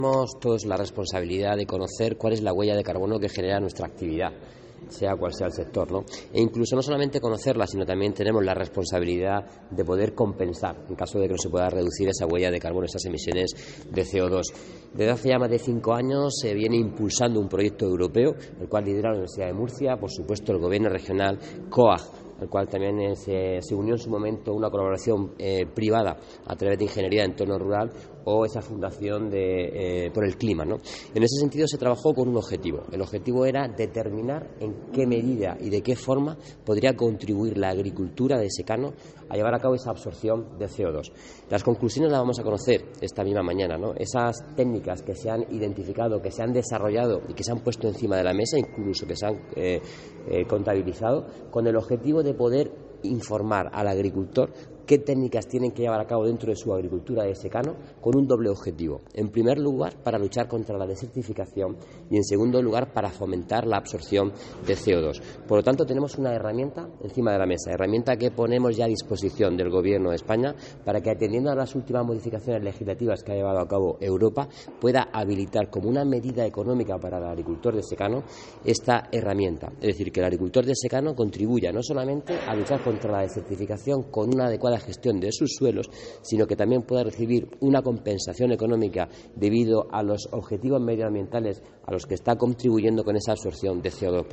Tenemos todos la responsabilidad de conocer cuál es la huella de carbono que genera nuestra actividad, sea cual sea el sector, ¿no? E incluso no solamente conocerla, sino también tenemos la responsabilidad de poder compensar, en caso de que no se pueda reducir esa huella de carbono, esas emisiones de CO2. Desde hace ya más de 5 años se viene impulsando un proyecto europeo, el cual lidera la Universidad de Murcia, por supuesto el Gobierno regional, COAG, el cual también se unió en su momento una colaboración privada a través de Ingeniería de Entorno Rural o esa fundación por el clima, ¿no? En ese sentido se trabajó con un objetivo. El objetivo era determinar en qué medida y de qué forma podría contribuir la agricultura de secano a llevar a cabo esa absorción de CO2. Las conclusiones las vamos a conocer esta misma mañana, ¿no? Esas técnicas que se han identificado, que se han desarrollado y que se han puesto encima de la mesa, incluso que se han contabilizado, con el objetivo de poder informar al agricultor qué técnicas tienen que llevar a cabo dentro de su agricultura de secano, con un doble objetivo. En primer lugar, para luchar contra la desertificación y, en segundo lugar, para fomentar la absorción de CO2. Por lo tanto, tenemos una herramienta encima de la mesa, herramienta que ponemos ya a disposición del Gobierno de España para que, atendiendo a las últimas modificaciones legislativas que ha llevado a cabo Europa, pueda habilitar como una medida económica para el agricultor de secano esta herramienta. Es decir, que el agricultor de secano contribuya no solamente a luchar contra la desertificación con una adecuada gestión de sus suelos, sino que también pueda recibir una compensación económica debido a los objetivos medioambientales a los que está contribuyendo con esa absorción de CO2.